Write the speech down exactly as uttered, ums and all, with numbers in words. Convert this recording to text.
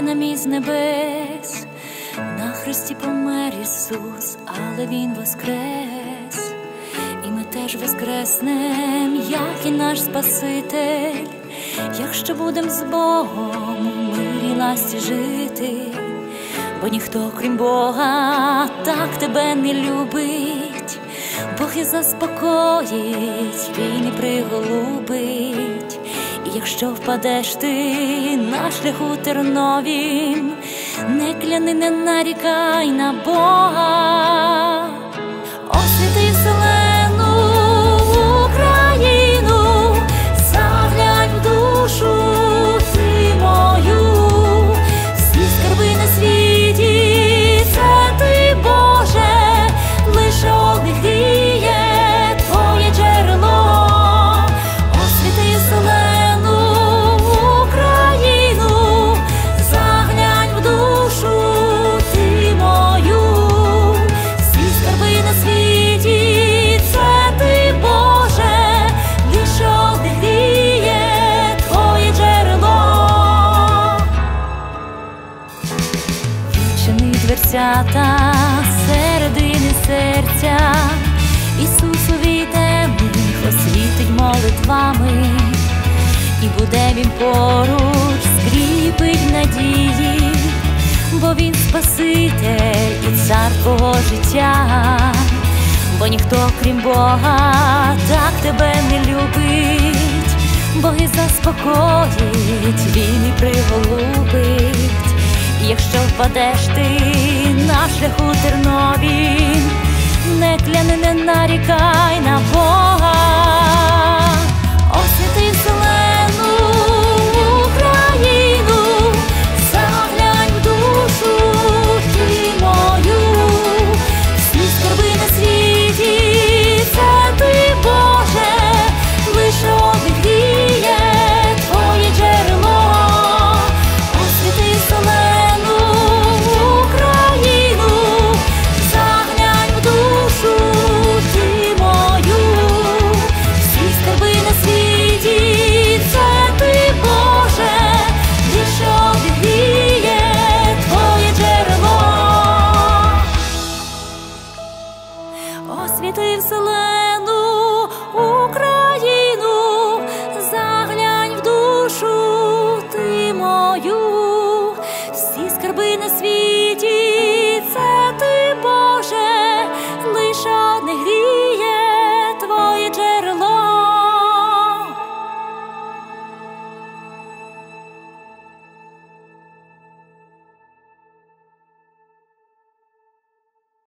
нам із небес. На хресті помер Ісус, але Він воскрес. І ми теж воскреснем, як і наш Спаситель, якщо будем з Богом у мирі й ласті жити. Бо ніхто, крім Бога, так тебе не любить. Бог і заспокоїть, Він і приголубить. І якщо впадеш ти на шляху терновім, не кляни, не нарікай на Бога. Освіти вселену, Україну, заглянь в душу ти мою. Всі скарби на світі, це ти, Боже, лише одних діє твоє джерело. Освіти вселену, Україну, заглянь в душу ти мою. Всі скарби на світі, це ти, Боже, лише одних діє твоє джерело. Відчини дверцята середини серця, Ісусові темних освітить молитвами. І буде Він поруч, скріпить надії, бо Він Спаситель і цар твого життя. Бо ніхто, крім Бога, так тебе не любить. Бог і заспокоїть, Він і приголубить. І якщо впадеш ти на шляху терновім, не кляни, не нарікай на Бога. Освіти вселену, Україну, заглянь в душу ти мою. Всі скарби на світі, це ти, Боже, лише одних діє твоє джерело. Освіти вселену, Україну, заглянь в душу ти мою. Всі скарби на світі, це ти, Боже, лише одних діє твоє джерело. Освіти вселену, Україну, заглянь в душу ти мою. Всі скарби на світі,